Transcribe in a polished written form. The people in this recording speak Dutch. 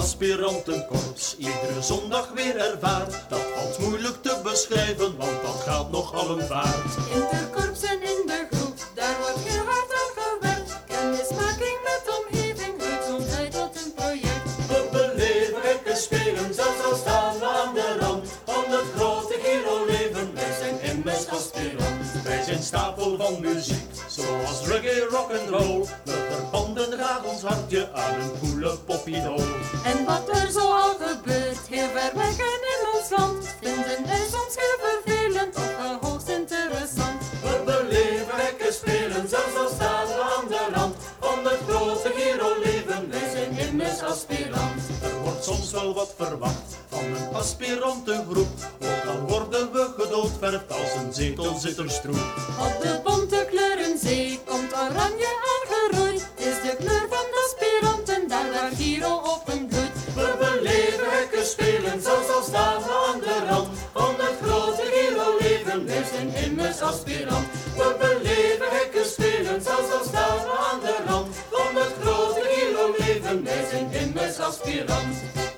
aspirantenkorps iedere zondag weer ervaart. Dat valt moeilijk te beschrijven, want dat gaat nogal een vaart. In de korps en in de groep, daar wordt heel hard aan gewerkt. Kennismaking met de omgeving, gezondheid tot een project. We beleven gekke spelen, zelfs al staan we aan de rand van het grote Giro-leven. Wij zijn immers aspirant. Wij zijn stapel van muziek, zoals reggae, rock'n'roll. We verbanden graag ons hartje aan een coole popidool. En wat er zo al gebeurt, heel ver weg en in ons land, vinden wij soms heel vervelend of wel hoogst interessant. We beleven gekke spelen, zelfs al staan we aan de rand van het grote Giro-leven. Wij zijn immers aspirant. Er wordt soms wel wat verwacht van een aspirantengroep, ook al worden we gedoodverfd als een zetelzitterstroep. Op de bonte kleurenzee komt oranje aangeroeid. Het is de kleur van de aspiranten, daar waar Giro op een bloeit. We beleven gekke spelen, zelfs al staan we aan de rand van het grote Giro-leven. Wij zijn immers aspirant. We beleven gekke spelen, zelfs al staan we aan de rand van het grote Giro-leven. Wij zijn immers aspirant.